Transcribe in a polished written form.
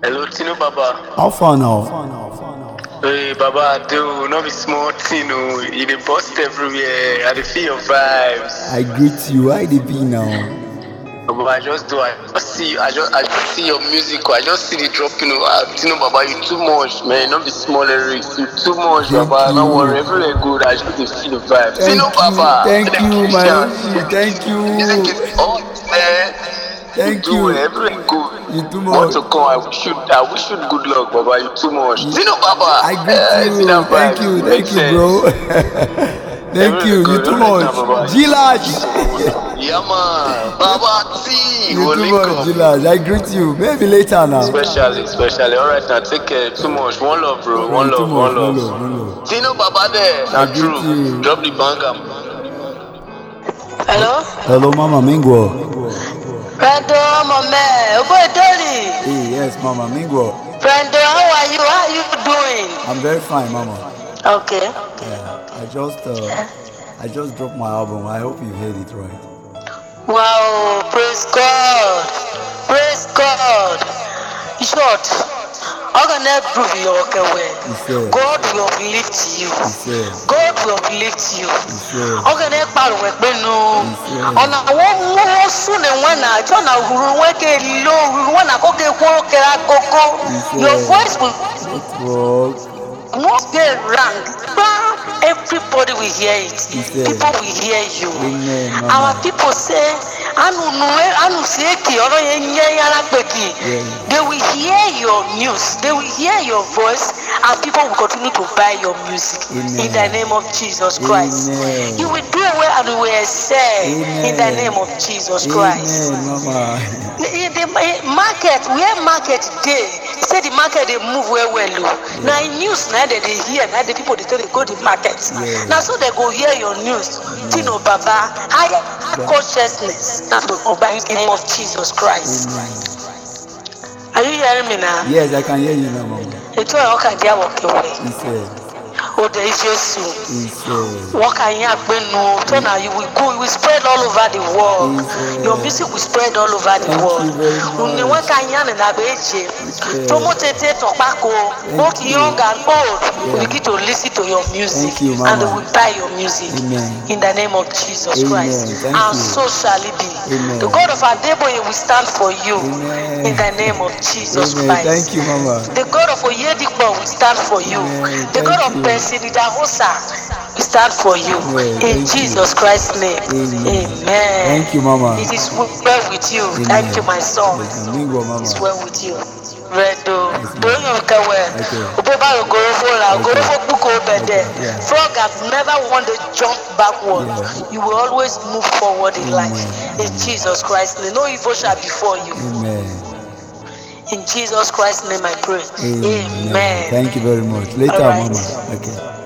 Hello, Tino Baba. How far now? Hey, Baba, do not be small, Tino. You dey bust everywhere. I dey feel your vibes. I greet you. How they be now? Baba, I just see you. I just see your music. I just see the drop. Tino Baba, you too much, man. Not be small lyrics. You too much, Thank Baba. you. Don't worry, everywhere good. I just dey feel the vibes. Thank Tino you. Baba, Thank the you, my Christian. homie. Thank you. Music is all man. Thank You do you. everywhere good. You too More much. to come. I wish you good luck, Baba. You too much. Tino Baba. I greet See you. that Thank vibe. you. Makes Thank you, sense. bro. Thank you. You too much. Gilad. Yeah, man. Baba T. You too much, Gilad. I greet you. Maybe later now. Especially. All right, now take care. Too much. One love, bro. One Too love. much. One love. One love. Tino Baba there. I Not greet true. you. Drop the banger. Hello? Hello, Mama Mingo. Brando, my man. Oh boy, Dolly. Hey, yes, Mama Mingo. Brando, how are you? How are you doing? I'm very fine, Mama. Okay. Yeah, I just dropped my album. I hope you heard it right. Wow, praise God. Praise God. In short, how can I prove you okay well? God will uplift you. God will uplift you. How can I paru we no? Ona wo mo sun e wana jo na huru we ke lo huru wana ko ke ko ke akoko. Your voice will not get rank. Everybody will hear it. People will hear you. Our people say, they will hear your news, they will hear your voice, and people will continue to buy your music. In the name of Jesus Christ. You will do well and you will excel in the name of Jesus Christ. In the market, where market day, say the market they move well. Now in news, now they hear, now the people they tell they go to market. Now so they go hear your news. Tino Baba, higher consciousness in the name of Jesus Christ. Are you hearing me now? Yes, I can hear you now, Mama. It's all okay, they walk away. Oh, there is Jesus. What can you happen? No, so now you will go, you will spread all over the world. Your music will spread all over the world. What can you and both young and old will begin to listen to your music and they will buy your music in the name of Jesus Christ. And so shall it be. The God of Adeboye will stand for you in the name of Jesus Christ. Thank you, Mama. The God of Oyedipo will stand for you. The God of Pensilida Hosa will stand for you. In Jesus Christ's name. Amen. Thank you, Mama. It is well with you. Thank you, my son. It is well with you. Redo. Don't you care where? Frog has never want to jump backward. You will always move forward in life. In Jesus Christ's name. No evil shall befall you. In Jesus Christ's name I pray. Amen. Thank you very much. Later, Mama. Okay.